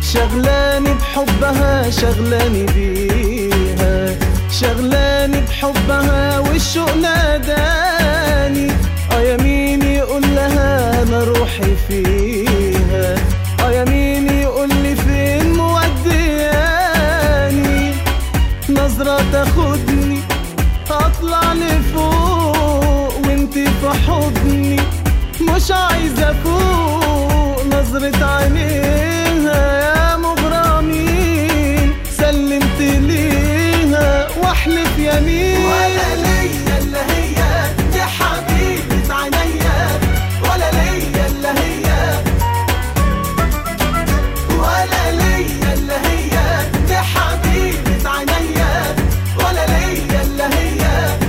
شغلاني بحبها شغلاني بيها، شغلاني بحبها والشوق ناداني. يمين يقول لها انا روحي فيها، يمين يقول لي فين مودياني. نظرة تاخدني اطلع لفوق وانتي في حضني، مش عايزة فوق. نظرة عينيها يا مغرمين، سلمت ليها واحلف يمين. ولا ليا الا هي دي حبيبة عينيا، ولا ليا الا هي، ولا ليا الا هي دي حبيبة عينيا، ولا ليا الا هي.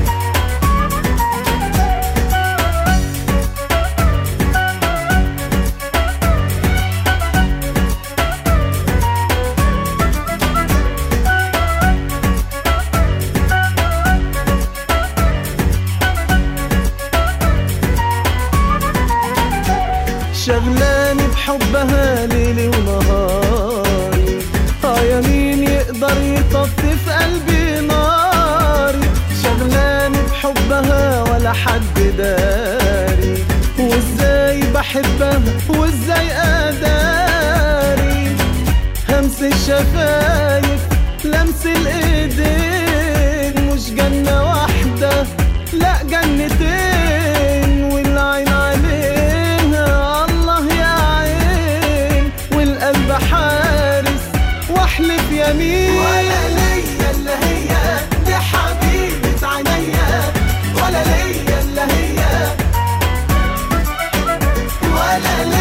شغلاني بحبها ليلي ونهاري، يمين يقدر يطفي في قلبي ناري. شغلاني بحبها ولا حد داري، وازاي بحبها وازاي اداري. همس الشفايف لمس الايدين، مش جنة واحدة لا جنتين. والعين عليها الله يا عين، والقلب حارس واحلف يمين. ولا ليا الا هي دي حبيبة عينيا، ولا ليا الا هي، ولا ليا